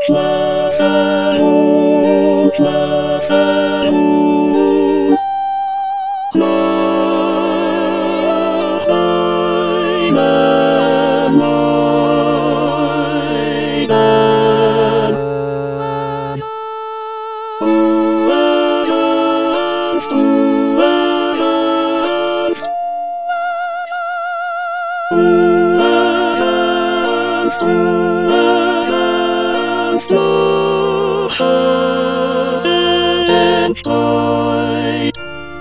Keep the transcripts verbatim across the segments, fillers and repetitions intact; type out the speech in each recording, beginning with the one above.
Schlafen ruhig, schlafen ruhig. Nacht, meine Leiden. Ruhe sanft, Ruhe sanft. Ruhe sanft, Ruhe sanft. Noch hat den Streit.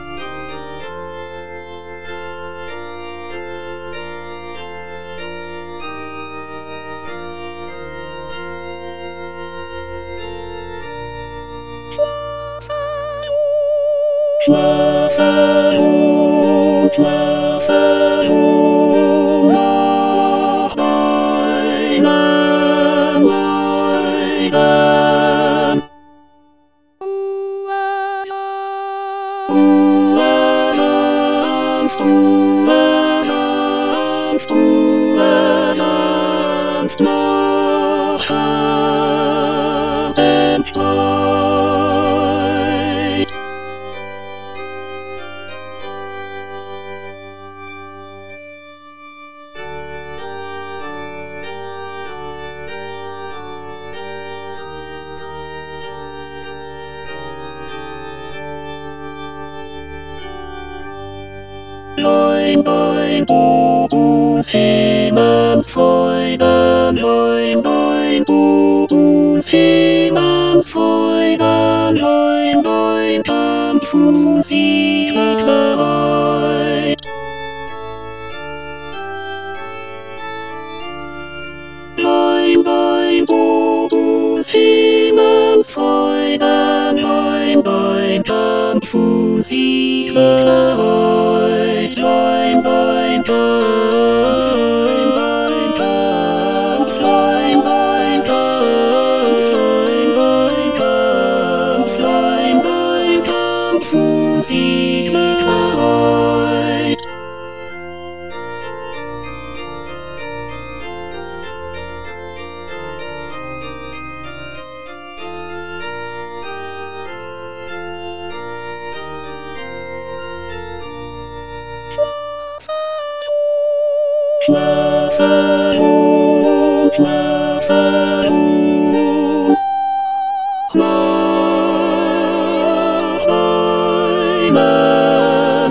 Schlafen ruhig, schlafen ruhig. Nach meinen Leiden. Ruhe sanft, Ruhe sanft, Ruhe sanft. Noch hat den Streit. Lein, Lein, du, du's Himmels Freuden, Lein, Lein, du, du's Himmels Freuden, Lein, Lein, Kampfmusik bereit. Lein, Lein, du, du's Himmels Freuden, Lein, Lein, Kampfmusik bereit. Lein, Lein, Kampf, Lein, Lein, Kampf, Lein, Lein, Kampf, Lein, Lein, Kampf, Lein, Lein, Kampfmusik bereit. Schlafen ruhig, schlafen ruhig. Nach meinen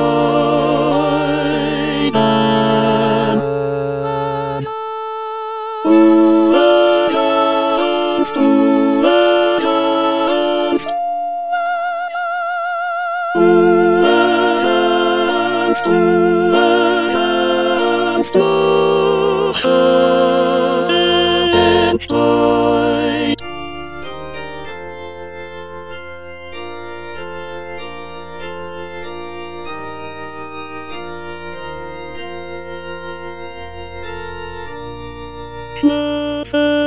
Leiden. Ruhe sanft, Ruhe sanft. Ruhe sanft, Ruhe sanft. Noch hat den Streit. Schlafen